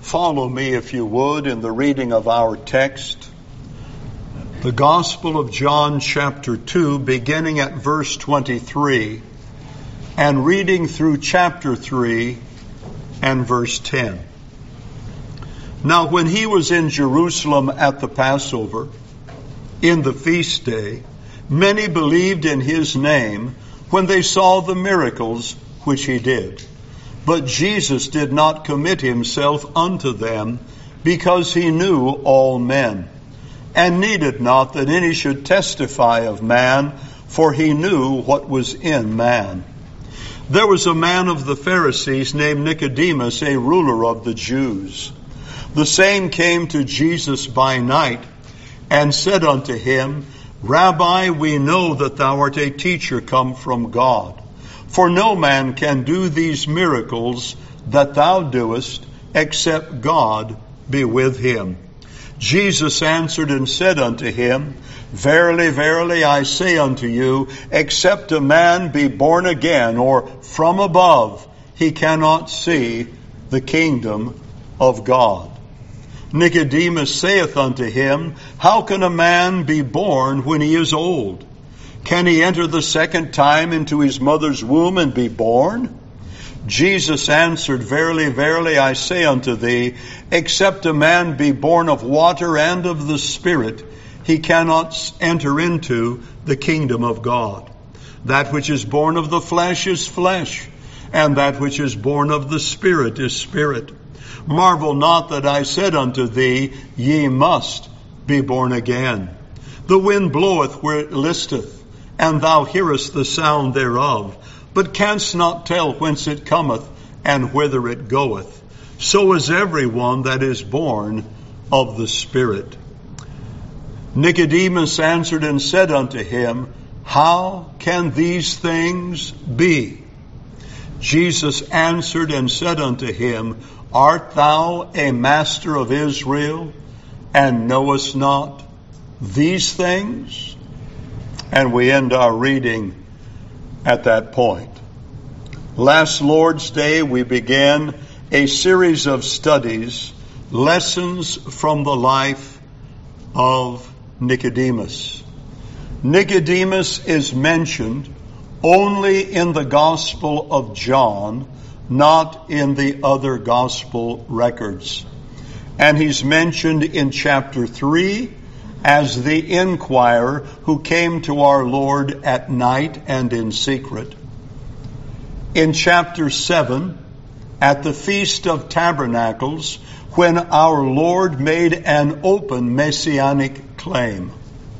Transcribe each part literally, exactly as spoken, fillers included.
follow me, if you would, in the reading of our text. The Gospel of John, chapter two, beginning at verse twenty-three, and reading through chapter three and verse ten. Now, when he was in Jerusalem at the Passover, in the feast day, many believed in his name when they saw the miracles which he did. But Jesus did not commit himself unto them, because he knew all men, and needed not that any should testify of man, for he knew what was in man. There was a man of the Pharisees named Nicodemus, a ruler of the Jews. The same came to Jesus by night, and said unto him, Rabbi, we know that thou art a teacher come from God. For no man can do these miracles that thou doest, except God be with him. Jesus answered and said unto him, Verily, verily, I say unto you, except a man be born again, or from above, he cannot see the kingdom of God. Nicodemus saith unto him, How can a man be born when he is old? Can he enter the second time into his mother's womb and be born? Jesus answered, Verily, verily, I say unto thee, except a man be born of water and of the Spirit, he cannot enter into the kingdom of God. That which is born of the flesh is flesh, and that which is born of the Spirit is spirit. Marvel not that I said unto thee, Ye must be born again. The wind bloweth where it listeth, and thou hearest the sound thereof, but canst not tell whence it cometh, and whither it goeth. So is every one that is born of the Spirit. Nicodemus answered and said unto him, How can these things be? Jesus answered and said unto him, Art thou a master of Israel, and knowest not these things? And we end our reading at that point. Last Lord's Day, we began a series of studies, lessons from the life of Nicodemus. Nicodemus is mentioned only in the Gospel of John, not in the other Gospel records. And he's mentioned in chapter three as the inquirer who came to our Lord at night and in secret. In chapter seven, at the Feast of Tabernacles, when our Lord made an open messianic claim,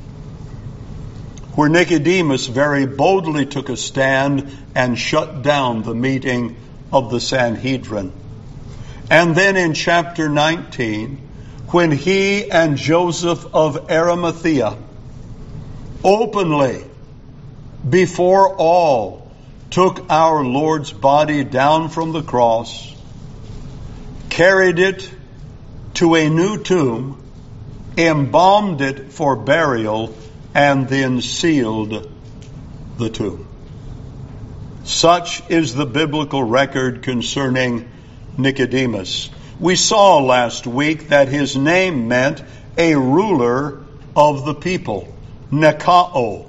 where Nicodemus very boldly took a stand and shut down the meeting of the Sanhedrin. And then in chapter nineteen, when he and Joseph of Arimathea openly, before all, took our Lord's body down from the cross, carried it to a new tomb, embalmed it for burial, and then sealed the tomb. Such is the biblical record concerning Nicodemus. We saw last week that his name meant a ruler of the people, Nikao,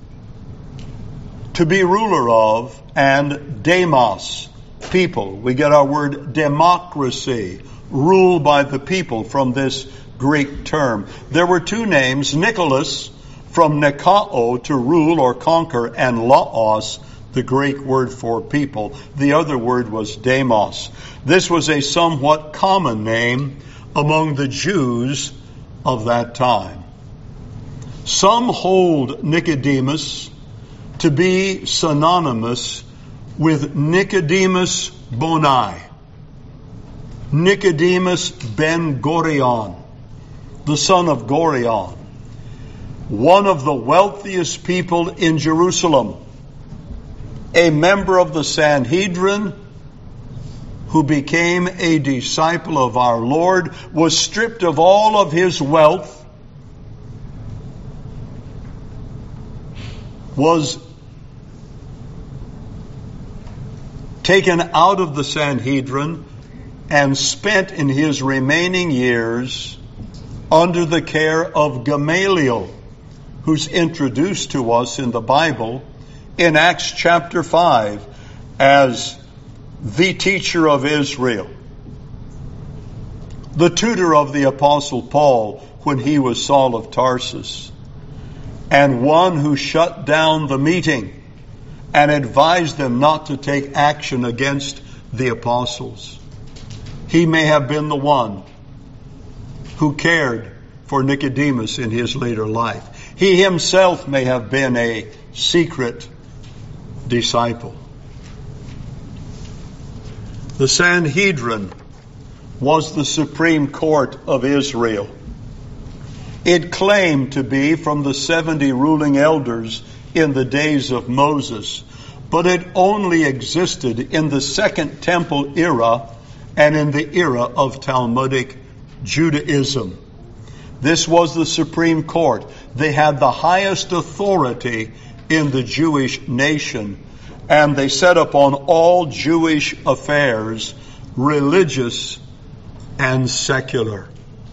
to be ruler of, and demos, people. We get our word democracy, rule by the people, from this Greek term. There were two names, Nicholas, from Nikao, to rule or conquer, and laos, the Greek word for people. The other word was demos. This was a somewhat common name among the Jews of that time. Some hold Nicodemus to be synonymous with Nicodemus Boni, Nicodemus ben Gorion, the son of Gorion, one of the wealthiest people in Jerusalem, a member of the Sanhedrin who became a disciple of our Lord, was stripped of all of his wealth, was taken out of the Sanhedrin, and spent in his remaining years under the care of Gamaliel, who's introduced to us in the Bible in Acts chapter five as the teacher of Israel, the tutor of the Apostle Paul when he was Saul of Tarsus, and one who shut down the meeting and advised them not to take action against the apostles. He may have been the one who cared for Nicodemus in his later life. He himself may have been a secret disciple. The Sanhedrin was the supreme court of Israel. It claimed to be from the seventy ruling elders in the days of Moses, but it only existed in the Second Temple era and in the era of Talmudic Judaism. This was the supreme court. They had the highest authority in the Jewish nation, and they set upon all Jewish affairs, religious and secular.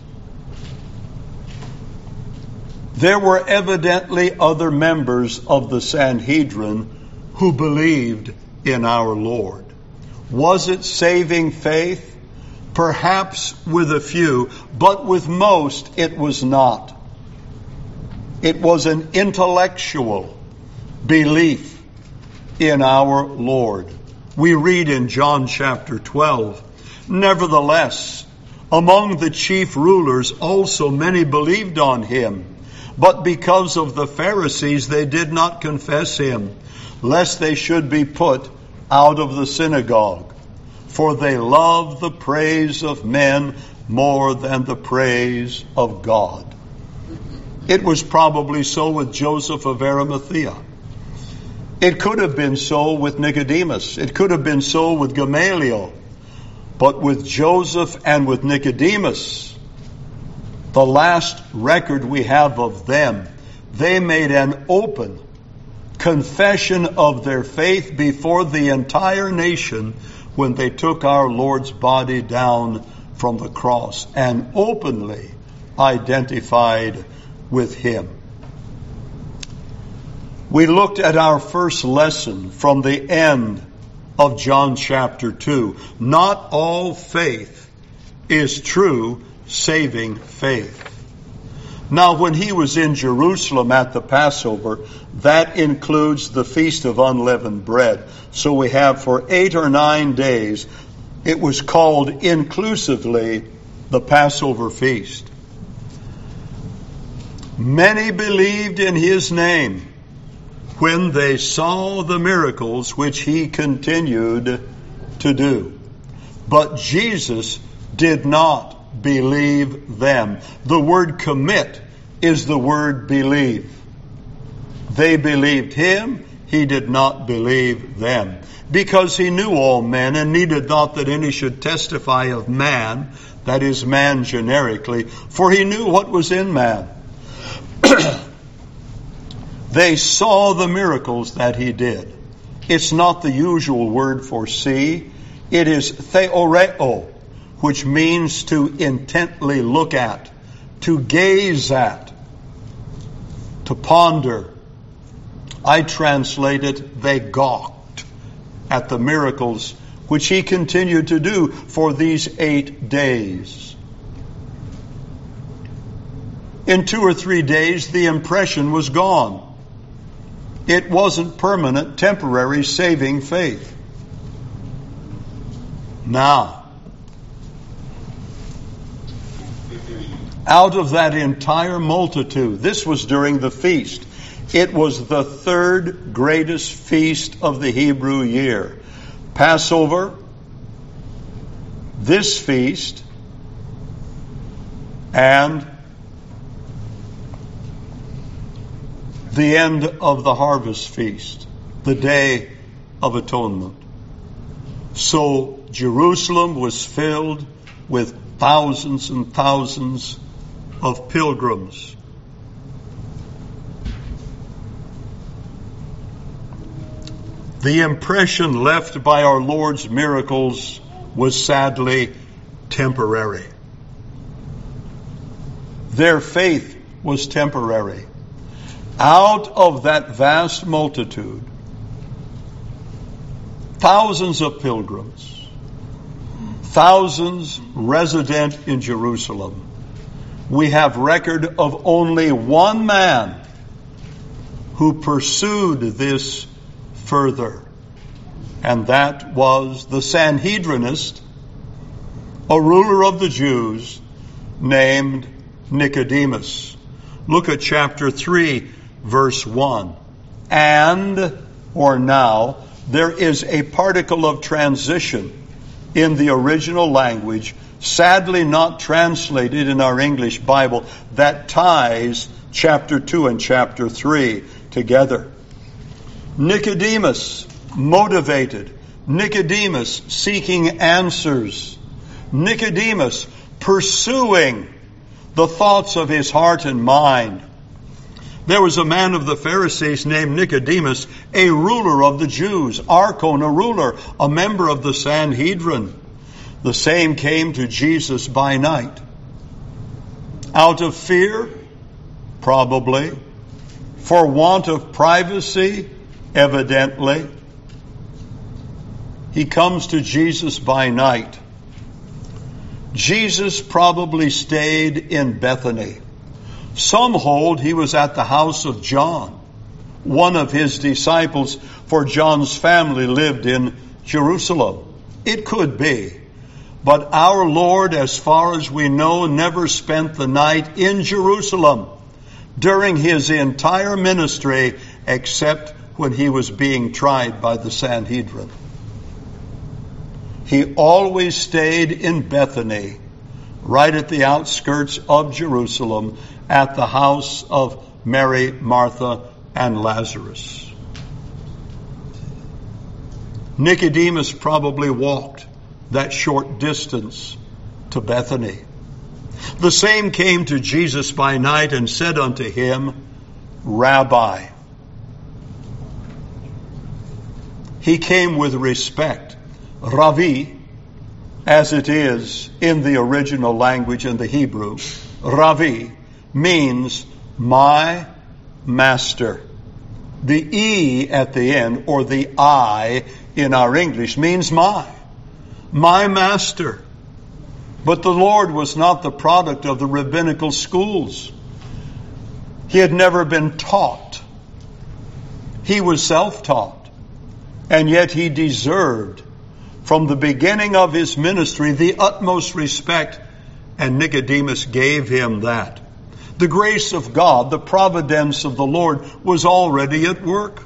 There were evidently other members of the Sanhedrin who believed in our Lord. Was it saving faith? Perhaps with a few, but with most it was not. It was an intellectual belief in our Lord. We read in John chapter twelve, "Nevertheless, among the chief rulers also many believed on him. But because of the Pharisees they did not confess him, lest they should be put out of the synagogue. For they love the praise of men more than the praise of God." It was probably so with Joseph of Arimathea. It could have been so with Nicodemus. It could have been so with Gamaliel. But with Joseph and with Nicodemus, the last record we have of them, they made an open confession of their faith before the entire nation when they took our Lord's body down from the cross and openly identified with him. We looked at our first lesson from the end of John chapter two. Not all faith is true saving faith. Now, when he was in Jerusalem at the Passover, that includes the Feast of Unleavened Bread. So we have for eight or nine days, it was called inclusively the Passover Feast. Many believed in his name when they saw the miracles which he continued to do. But Jesus did not believe them. The word commit is the word believe. They believed him, he did not believe them. Because he knew all men and needed not that any should testify of man, that is, man generically, for he knew what was in man. They saw the miracles that he did. It's not the usual word for see. It is theoreo, which means to intently look at, to gaze at, to ponder. I translate it, they gawked at the miracles which he continued to do for these eight days. In two or three days, the impression was gone. It wasn't permanent, temporary saving faith. Now, out of that entire multitude, this was during the feast. It was the third greatest feast of the Hebrew year. Passover, this feast, and the end of the harvest feast, the Day of Atonement. So Jerusalem was filled with thousands and thousands of pilgrims. The impression left by our Lord's miracles was sadly temporary. Their faith was temporary. Out of that vast multitude, thousands of pilgrims, thousands resident in Jerusalem, we have record of only one man who pursued this further, and that was the Sanhedrinist, a ruler of the Jews named Nicodemus. Look at chapter three, verse one. And, or now, there is a particle of transition in the original language, sadly not translated in our English Bible, that ties chapter two and chapter three together. Nicodemus, motivated. Nicodemus, seeking answers. Nicodemus, pursuing the thoughts of his heart and mind. There was a man of the Pharisees named Nicodemus, a ruler of the Jews, archon, a ruler, a member of the Sanhedrin. The same came to Jesus by night. Out of fear? Probably. For want of privacy? Evidently. He comes to Jesus by night. Jesus probably stayed in Bethany. Some hold he was at the house of John, one of his disciples, for John's family lived in Jerusalem. It could be. But our Lord, as far as we know, never spent the night in Jerusalem during his entire ministry, except when he was being tried by the Sanhedrin. He always stayed in Bethany, right at the outskirts of Jerusalem, at the house of Mary, Martha, and Lazarus. Nicodemus probably walked that short distance to Bethany. The same came to Jesus by night and said unto him, Rabbi. He came with respect. Ravi, as it is in the original language in the Hebrew, Ravi means my master. The E at the end, or the I in our English, means my. My master. But the Lord was not the product of the rabbinical schools. He had never been taught. He was self-taught. And yet he deserved, from the beginning of his ministry, the utmost respect, and Nicodemus gave him that. The grace of God, the providence of the Lord, was already at work.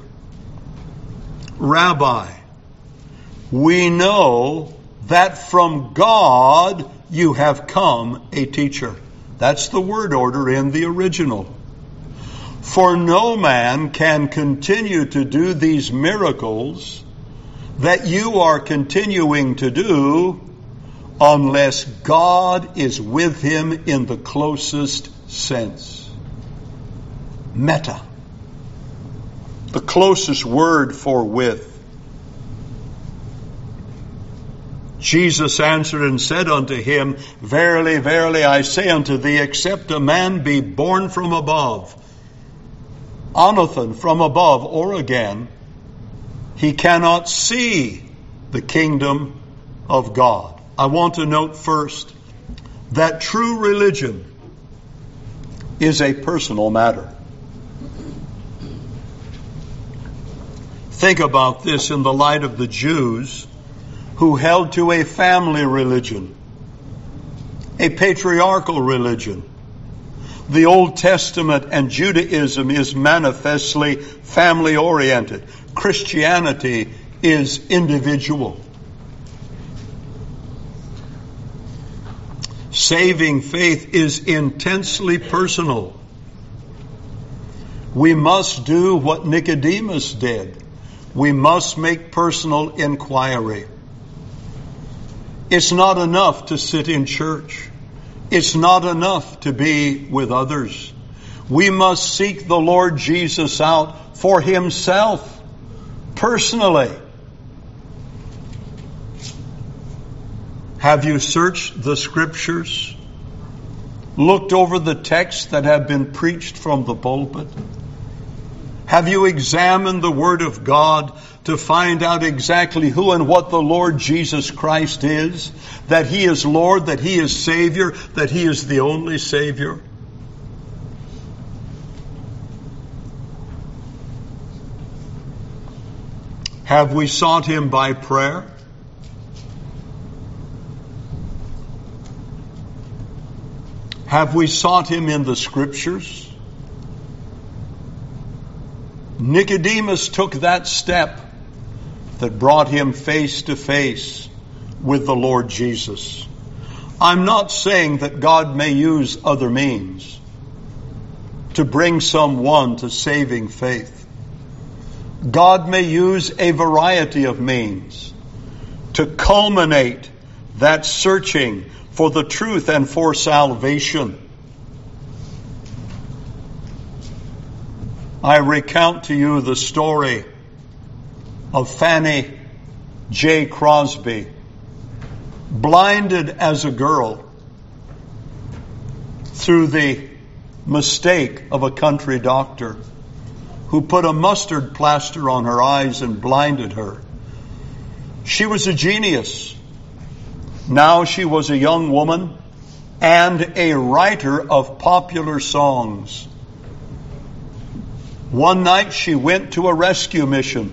Rabbi, we know that from God you have come a teacher. That's the word order in the original. For no man can continue to do these miracles that you are continuing to do unless God is with him in the closest sense. Meta. The closest word for with. Jesus answered and said unto him, Verily, verily, I say unto thee, except a man be born from above, anothen, from above, or again, he cannot see the kingdom of God. I want to note first that true religion is a personal matter. Think about this in the light of the Jews who held to a family religion, a patriarchal religion. The Old Testament and Judaism is manifestly family-oriented. Christianity is individual. Saving faith is intensely personal. We must do what Nicodemus did. We must make personal inquiry. It's not enough to sit in church. It's not enough to be with others. We must seek the Lord Jesus out for himself, personally. Have you searched the Scriptures? Looked over the texts that have been preached from the pulpit? Have you examined the Word of God to find out exactly who and what the Lord Jesus Christ is? That He is Lord, that He is Savior, that He is the only Savior? Have we sought Him by prayer? Have we sought Him in the Scriptures? Nicodemus took that step that brought him face to face with the Lord Jesus. I'm not saying that God may use other means to bring someone to saving faith. God may use a variety of means to culminate that searching for the truth and for salvation. I recount to you the story of Fanny J. Crosby, blinded as a girl through the mistake of a country doctor who put a mustard plaster on her eyes and blinded her. She was a genius. Now she was a young woman and a writer of popular songs. One night she went to a rescue mission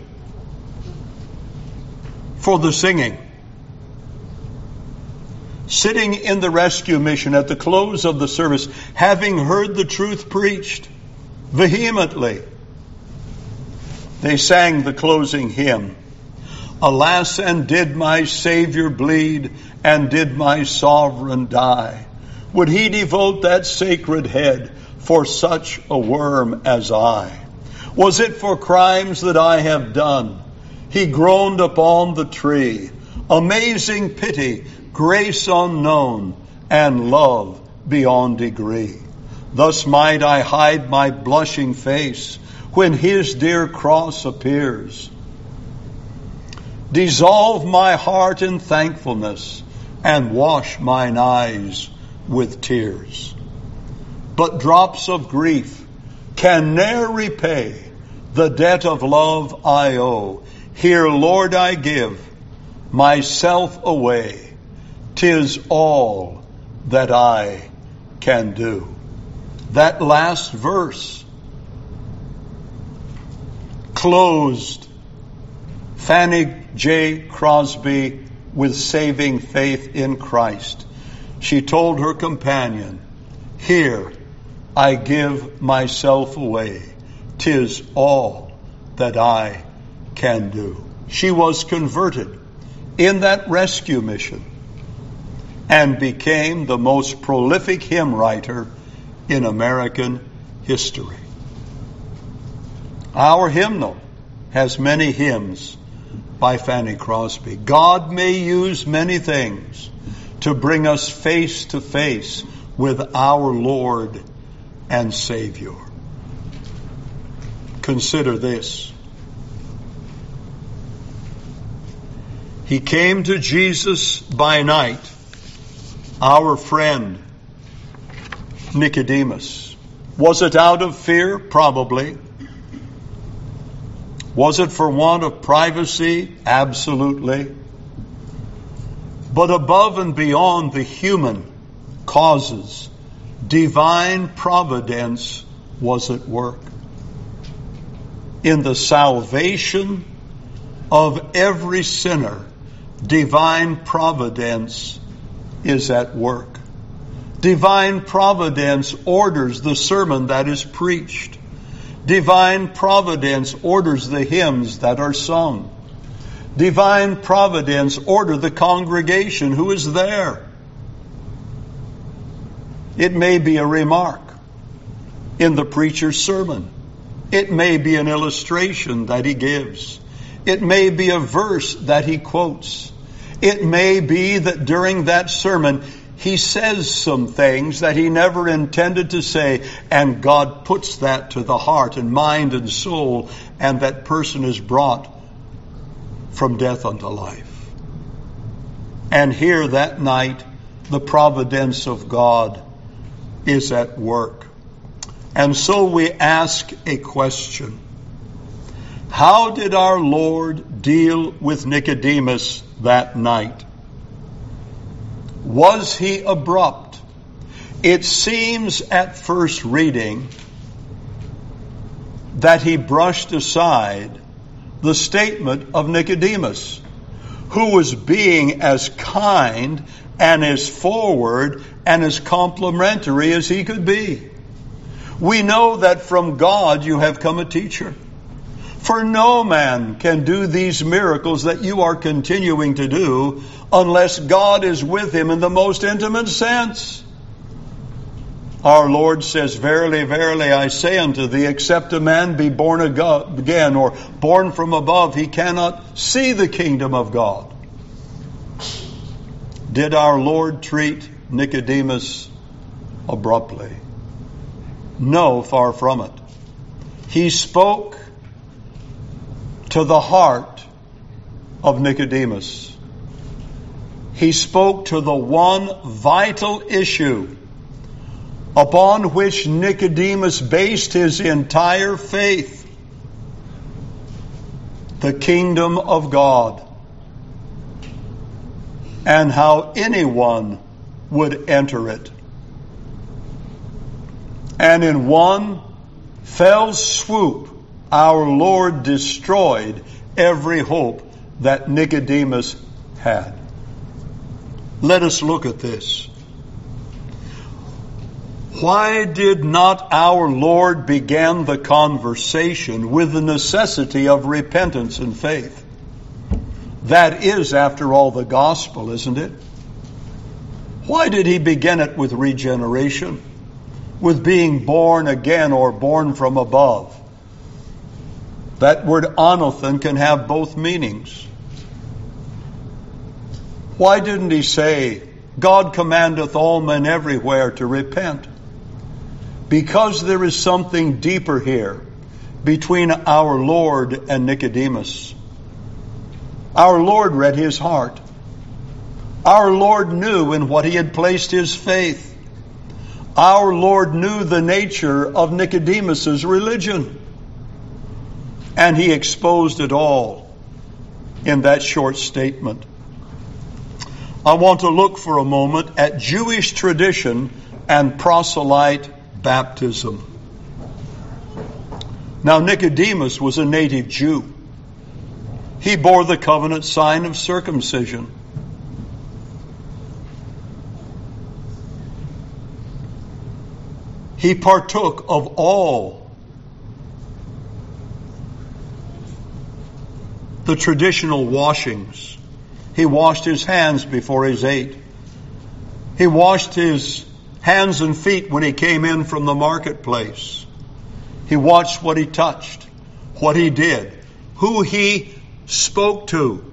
for the singing. Sitting in the rescue mission at the close of the service, having heard the truth preached vehemently, they sang the closing hymn. Alas, and did my Savior bleed, and did my Sovereign die? Would He devote that sacred head for such a worm as I? Was it for crimes that I have done He groaned upon the tree? Amazing pity, grace unknown, and love beyond degree. Thus might I hide my blushing face when His dear cross appears. Dissolve my heart in thankfulness and wash mine eyes with tears. But drops of grief can ne'er repay the debt of love I owe. Here, Lord, I give myself away. 'Tis all that I can do. That last verse closed Fanny J. Crosby with saving faith in Christ. She told her companion, here I give myself away. 'Tis all that I can do. She was converted in that rescue mission and became the most prolific hymn writer in American history. Our hymnal has many hymns by Fanny Crosby. God may use many things to bring us face to face with our Lord and Savior. Consider this. He came to Jesus by night, our friend Nicodemus. Was it out of fear? Probably. Was it for want of privacy? Absolutely. But above and beyond the human causes, divine providence was at work. In the salvation of every sinner, divine providence is at work. Divine providence orders the sermon that is preached. Divine providence orders the hymns that are sung. Divine providence orders the congregation who is there. It may be a remark in the preacher's sermon. It may be an illustration that he gives. It may be a verse that he quotes. It may be that during that sermon he says some things that he never intended to say, and God puts that to the heart and mind and soul, and that person is brought from death unto life. And here that night, the providence of God is at work. And so we ask a question. How did our Lord deal with Nicodemus that night? Was he abrupt? It seems at first reading that he brushed aside the statement of Nicodemus, who was being as kind and as forward and as complimentary as he could be. We know that from God you have come a teacher. For no man can do these miracles that you are continuing to do unless God is with him in the most intimate sense. Our Lord says, verily, verily, I say unto thee, except a man be born again or born from above, he cannot see the kingdom of God. Did our Lord treat Nicodemus abruptly? No, far from it. He spoke to the heart of Nicodemus. He spoke to the one vital issue upon which Nicodemus based his entire faith: the kingdom of God, and how anyone would enter it. And in one fell swoop, our Lord destroyed every hope that Nicodemus had. Let us look at this. Why did not our Lord begin the conversation with the necessity of repentance and faith? That is, after all, the gospel, isn't it? Why did he begin it with regeneration, with being born again or born from above? That word anothen can have both meanings. Why didn't he say, God commandeth all men everywhere to repent? Because there is something deeper here between our Lord and Nicodemus. Our Lord read his heart. Our Lord knew in what he had placed his faith. Our Lord knew the nature of Nicodemus's religion. And he exposed it all in that short statement. I want to look for a moment at Jewish tradition and proselyte baptism. Now, Nicodemus was a native Jew. He bore the covenant sign of circumcision. He partook of all the traditional washings. He washed his hands before he ate. He washed his hands and feet when he came in from the marketplace. He watched what he touched, what he did, who he spoke to.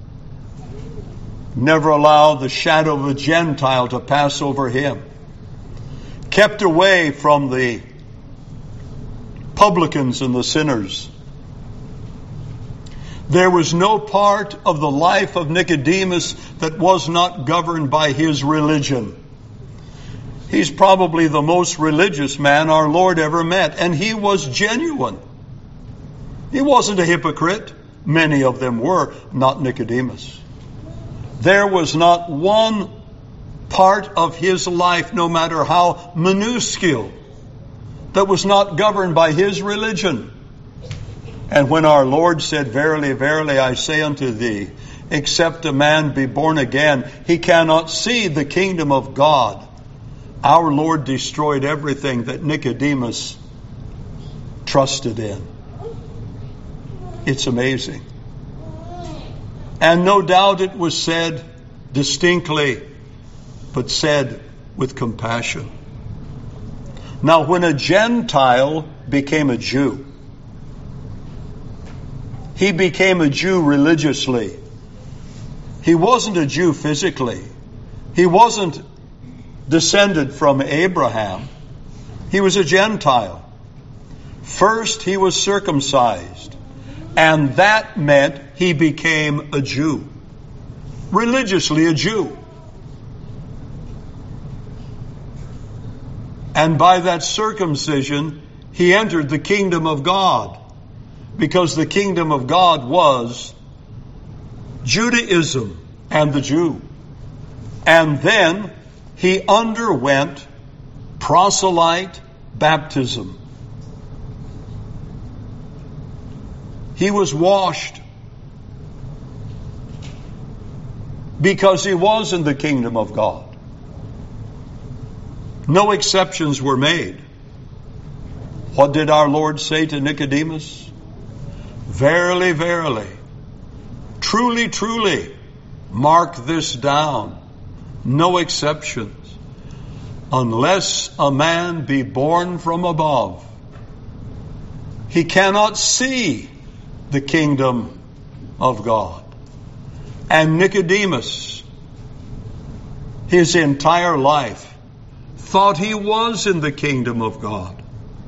Never allowed the shadow of a Gentile to pass over him. Kept away from the publicans and the sinners. There was no part of the life of Nicodemus that was not governed by his religion. He's probably the most religious man our Lord ever met, and he was genuine. He wasn't a hypocrite. Many of them were, not Nicodemus. There was not one part of his life, no matter how minuscule, that was not governed by his religion. And when our Lord said, verily, verily, I say unto thee, except a man be born again, he cannot see the kingdom of God. Our Lord destroyed everything that Nicodemus trusted in. It's amazing. And no doubt it was said distinctly, but said with compassion. Now, when a Gentile became a Jew, he became a Jew religiously. He wasn't a Jew physically. He wasn't descended from Abraham. He was a Gentile. First, he was circumcised, and that meant he became a Jew. religiously a Jew. And by that circumcision, he entered the kingdom of God, because the kingdom of God was Judaism and the Jew. And then he underwent proselyte baptism. He was washed because he was in the kingdom of God. No exceptions were made. What did our Lord say to Nicodemus? Verily, verily, truly, truly, mark this down. No exceptions. Unless a man be born from above, he cannot see the kingdom of God. And Nicodemus, his entire life, thought he was in the kingdom of God.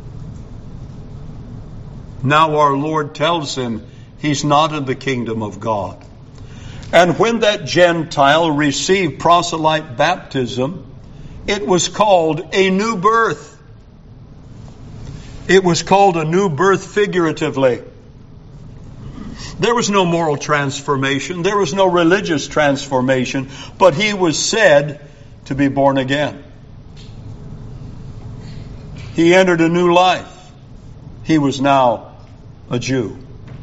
Now our Lord tells him he's not in the kingdom of God. And when that Gentile received proselyte baptism, it was called a new birth. It was called a new birth figuratively. There was no moral transformation. There was no religious transformation. But he was said to be born again. He entered a new life. He was now a Jew.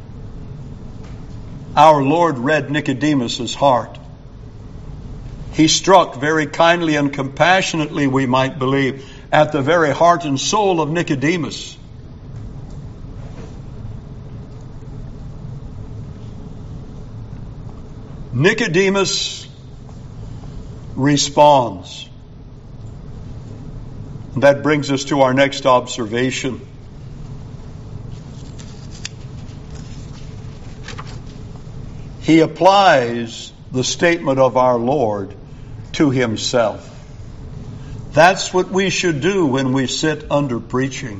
Our Lord read Nicodemus's heart. He struck very kindly and compassionately, we might believe, at the very heart and soul of Nicodemus. Nicodemus responds. That brings us to our next observation. He applies the statement of our Lord to himself. That's what we should do when we sit under preaching.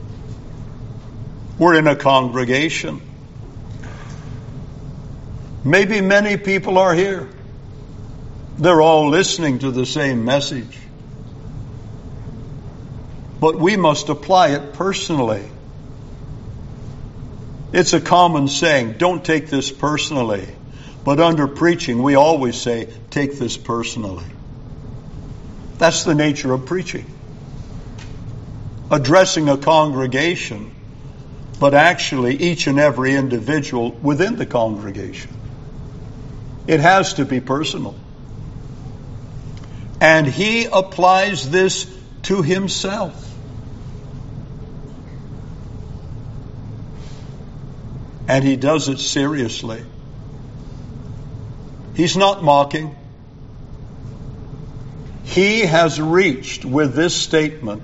We're in a congregation. Maybe many people are here. They're all listening to the same message. But we must apply it personally. It's a common saying, don't take this personally. But under preaching, we always say, take this personally. That's the nature of preaching. Addressing a congregation, but actually each and every individual within the congregation. It has to be personal. And he applies this to himself. And he does it seriously. He's not mocking. He has reached with this statement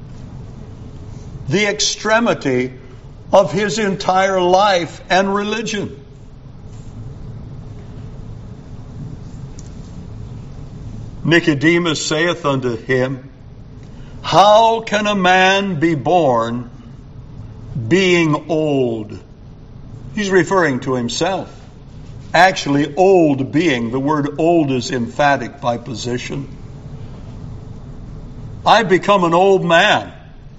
the extremity of his entire life and religion. Nicodemus saith unto him, how can a man be born being old? He's referring to himself. Actually, old being, the word old is emphatic by position. I've become an old man.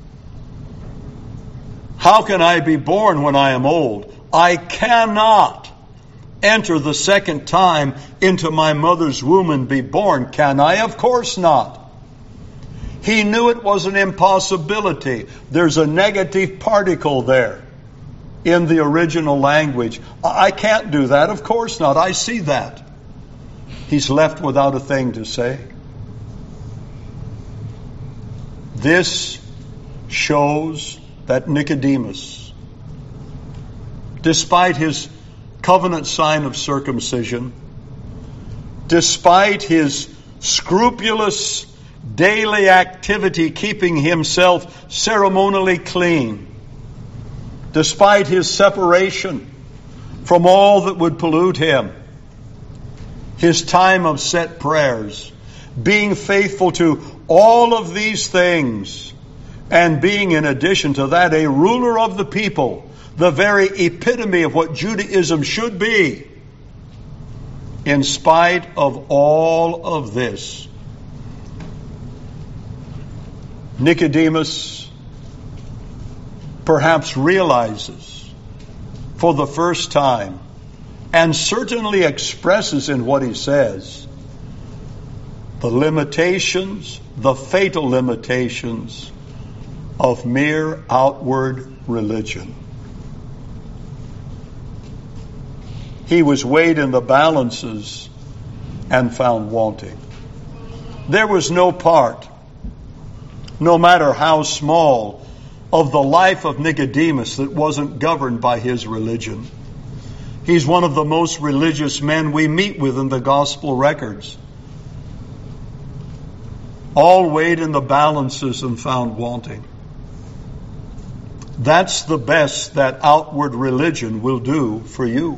How can I be born when I am old? I cannot enter the second time into my mother's womb and be born, can I? Of course not. He knew it was an impossibility. There's a negative particle there in the original language. I can't do that. Of course not. I see that. He's left without a thing to say. This shows that Nicodemus, despite his covenant sign of circumcision, despite his scrupulous daily activity keeping himself ceremonially clean, despite his separation from all that would pollute him, his time of set prayers, being faithful to all of these things, and being in addition to that a ruler of the people, the very epitome of what Judaism should be, in spite of all of this, Nicodemus perhaps realizes for the first time, and certainly expresses in what he says, the limitations, the fatal limitations of mere outward religion. He was weighed in the balances and found wanting. There was no part, no matter how small, of the life of Nicodemus that wasn't governed by his religion. He's one of the most religious men we meet with in the gospel records. All weighed in the balances and found wanting. That's the best that outward religion will do for you.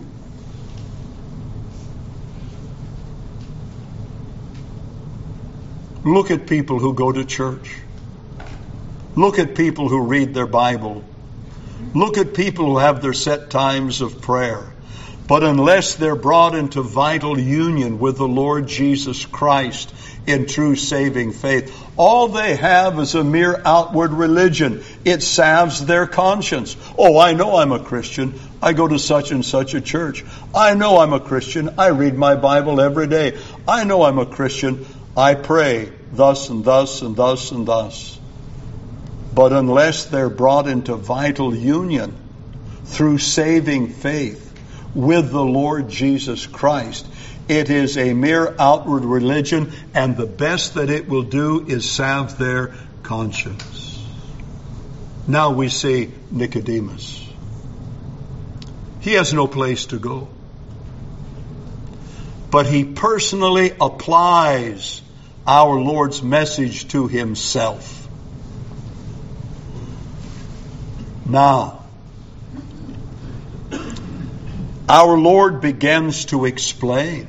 Look at people who go to church. Look at people who read their Bible. Look at people who have their set times of prayer. But unless they're brought into vital union with the Lord Jesus Christ in true saving faith, all they have is a mere outward religion. It salves their conscience. Oh, I know I'm a Christian. I go to such and such a church. I know I'm a Christian. I read my Bible every day. I know I'm a Christian. I pray thus and thus and thus and thus. But unless they're brought into vital union through saving faith with the Lord Jesus Christ, it is a mere outward religion, and the best that it will do is salve their conscience. Now we see Nicodemus. He has no place to go. But he personally applies our Lord's message to himself. Now, our Lord begins to explain.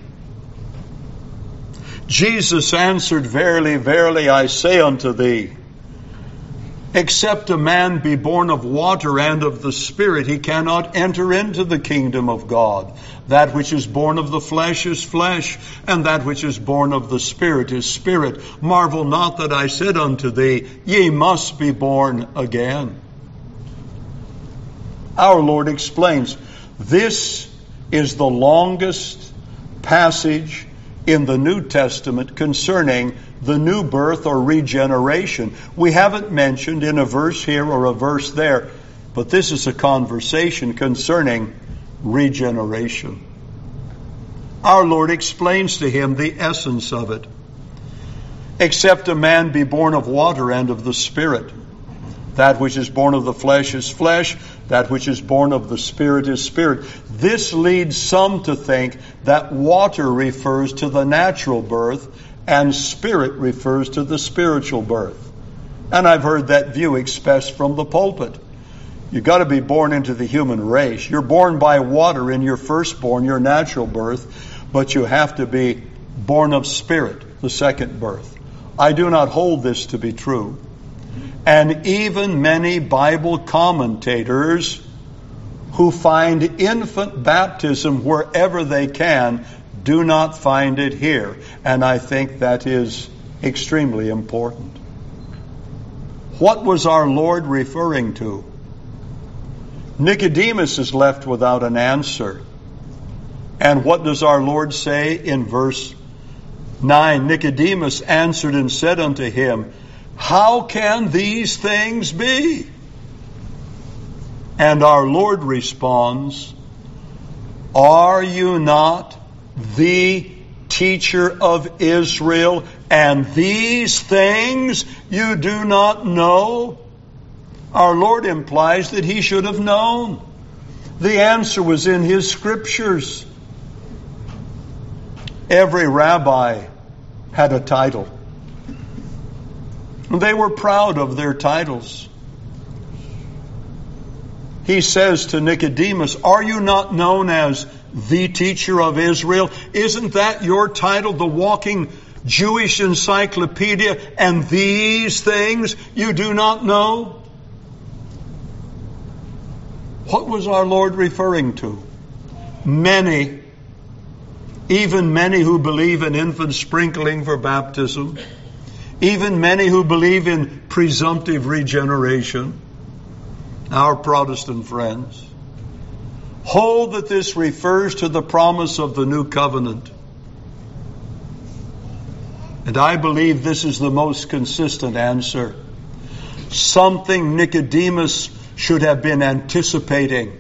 Jesus answered, Verily, verily, I say unto thee, except a man be born of water and of the Spirit, he cannot enter into the kingdom of God. That which is born of the flesh is flesh, and that which is born of the Spirit is spirit. Marvel not that I said unto thee, ye must be born again. Our Lord explains, this is the longest passage in the New Testament concerning the new birth or regeneration. We haven't mentioned in a verse here or a verse there, but this is a conversation concerning regeneration. Our Lord explains to him the essence of it. Except a man be born of water and of the Spirit. That which is born of the flesh is flesh. That which is born of the Spirit is spirit. This leads some to think that water refers to the natural birth and Spirit refers to the spiritual birth. And I've heard that view expressed from the pulpit. You've got to be born into the human race. You're born by water in your firstborn, your natural birth, but you have to be born of Spirit, the second birth. I do not hold this to be true. And even many Bible commentators who find infant baptism wherever they can do not find it here. And I think that is extremely important. What was our Lord referring to? Nicodemus is left without an answer. And what does our Lord say in verse nine? Nicodemus answered and said unto him, How can these things be? And our Lord responds, Are you not the teacher of Israel, and these things you do not know? Our Lord implies that he should have known. The answer was in his scriptures. Every rabbi had a title. They were proud of their titles. He says to Nicodemus, Are you not known as the teacher of Israel? Isn't that your title, the walking Jewish encyclopedia? And these things you do not know? What was our Lord referring to? Many even many who believe in infant sprinkling for baptism, even many who believe in presumptive regeneration, our Protestant friends, hold that this refers to the promise of the new covenant. And I believe this is the most consistent answer. Something Nicodemus should have been anticipating.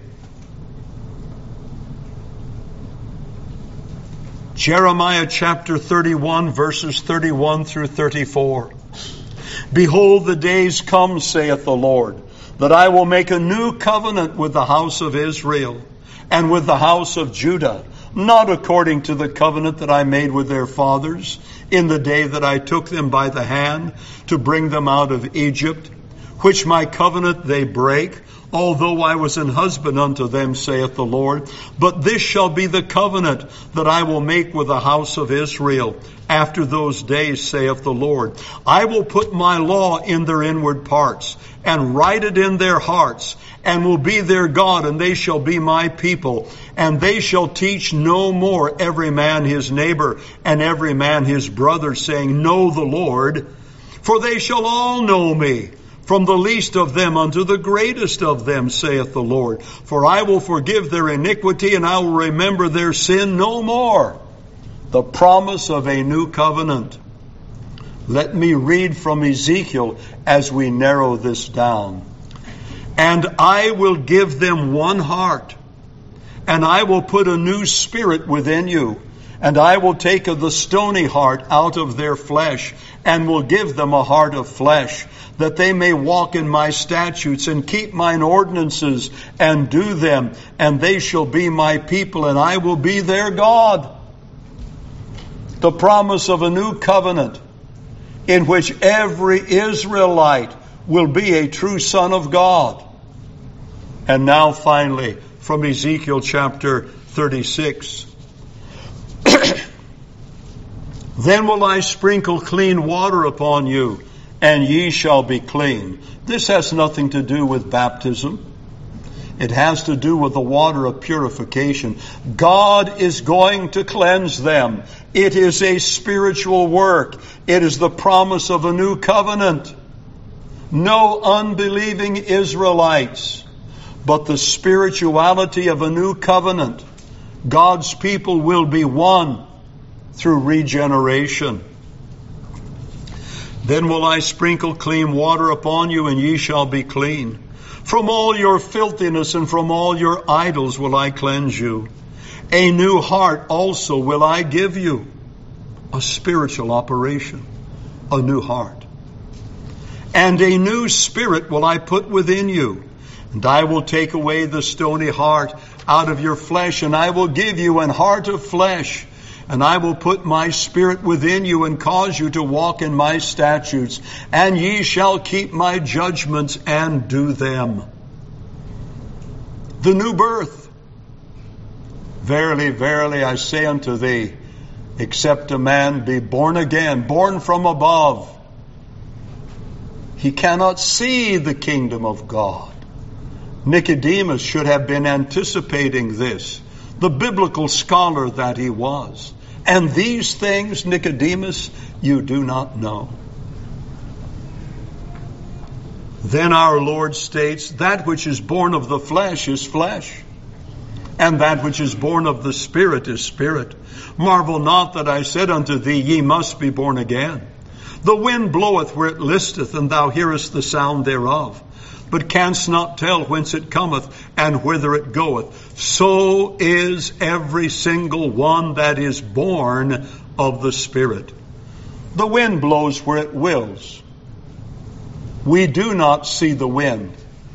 Jeremiah chapter thirty-one, verses thirty-one through thirty-four. Behold, the days come, saith the Lord, that I will make a new covenant with the house of Israel and with the house of Judah, not according to the covenant that I made with their fathers in the day that I took them by the hand to bring them out of Egypt, which my covenant they break, although I was an husband unto them, saith the Lord. But this shall be the covenant that I will make with the house of Israel after those days, saith the Lord. I will put my law in their inward parts, and write it in their hearts, and will be their God, and they shall be my people. And they shall teach no more every man his neighbor, and every man his brother, saying, Know the Lord. For they shall all know me, from the least of them unto the greatest of them, saith the Lord. For I will forgive their iniquity, and I will remember their sin no more. The promise of a new covenant. Let me read from Ezekiel as we narrow this down. And I will give them one heart, and I will put a new spirit within you, and I will take the stony heart out of their flesh, and will give them a heart of flesh, that they may walk in my statutes and keep mine ordinances and do them, and they shall be my people, and I will be their God. The promise of a new covenant in which every Israelite will be a true son of God. And now finally, from Ezekiel chapter thirty-six. Then will I sprinkle clean water upon you, and ye shall be clean. This has nothing to do with baptism. It has to do with the water of purification. God is going to cleanse them. It is a spiritual work. It is the promise of a new covenant. No unbelieving Israelites, but the spirituality of a new covenant. God's people will be one through regeneration. Then will I sprinkle clean water upon you, and ye shall be clean. From all your filthiness and from all your idols will I cleanse you. A new heart also will I give you. A spiritual operation. A new heart. And a new spirit will I put within you. And I will take away the stony heart out of your flesh, and I will give you an heart of flesh. And I will put my spirit within you and cause you to walk in my statutes. And ye shall keep my judgments and do them. The new birth. Verily, verily, I say unto thee, except a man be born again, born from above, he cannot see the kingdom of God. Nicodemus should have been anticipating this, the biblical scholar that he was. And these things, Nicodemus, you do not know. Then our Lord states, that which is born of the flesh is flesh, and that which is born of the Spirit is spirit. Marvel not that I said unto thee, ye must be born again. The wind bloweth where it listeth, and thou hearest the sound thereof, but canst not tell whence it cometh and whither it goeth. So is every single one that is born of the Spirit. The wind blows where it wills. We do not see the wind.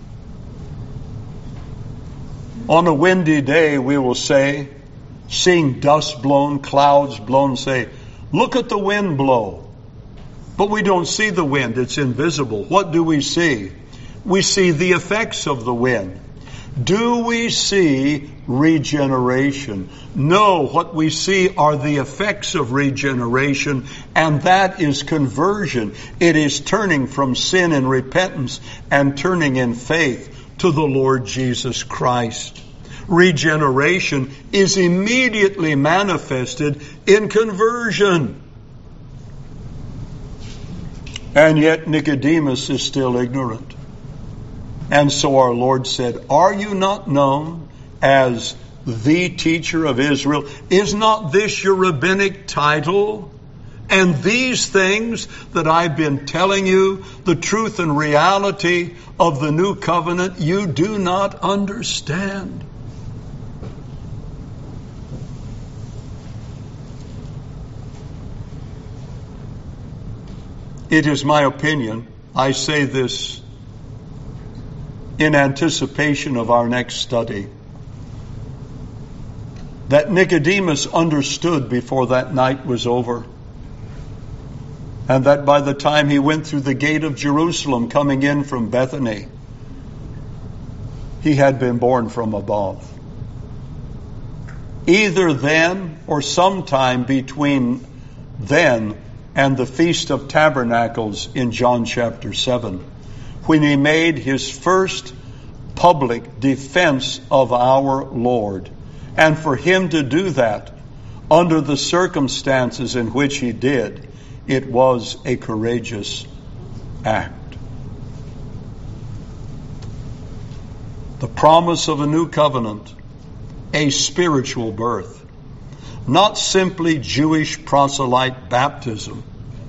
On a windy day, we will say, seeing dust blown, clouds blown, say, look at the wind blow. But we don't see the wind. It's invisible. What do we see? We see the effects of the wind. Do we see regeneration? No, what we see are the effects of regeneration, and that is conversion. It is turning from sin and repentance and turning in faith to the Lord Jesus Christ. regeneration is immediately manifested in conversion. And yet Nicodemus is still ignorant. And so our Lord said, "Are you not known as the teacher of Israel? Is not this your rabbinic title? And these things that I've been telling you, the truth and reality of the new covenant, you do not understand." It is my opinion, I say this in anticipation of our next study, that Nicodemus understood before that night was over, and that by the time he went through the gate of Jerusalem coming in from Bethany, he had been born from above. Either then or sometime between then and the Feast of Tabernacles in John chapter seven, when he made his first public defense of our Lord. And for him to do that under the circumstances in which he did, it was a courageous act. The promise of a new covenant, a spiritual birth, not simply Jewish proselyte baptism,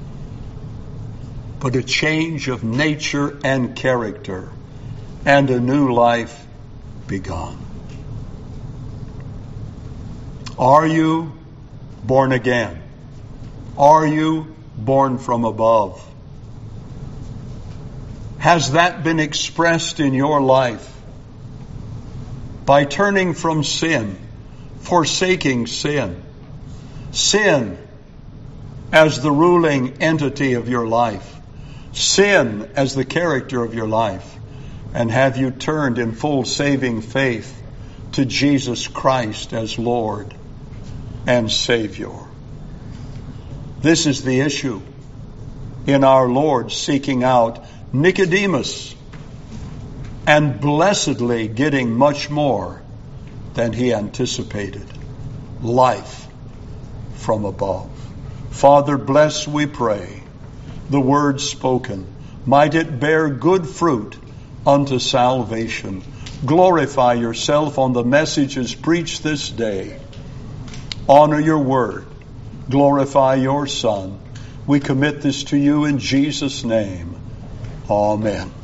but a change of nature and character, and a new life begun. Are you born again? Are you born from above? Has that been expressed in your life by turning from sin, forsaking sin, sin as the ruling entity of your life, sin as the character of your life, and have you turned in full saving faith to Jesus Christ as Lord and Savior? This is the issue in our Lord seeking out Nicodemus and blessedly getting much more than he anticipated: life from above. Father, bless, we pray, the word spoken. Might it bear good fruit unto salvation. Glorify yourself on the messages preached this day. Honor your word. Glorify your Son. We commit this to you in Jesus' name. Amen.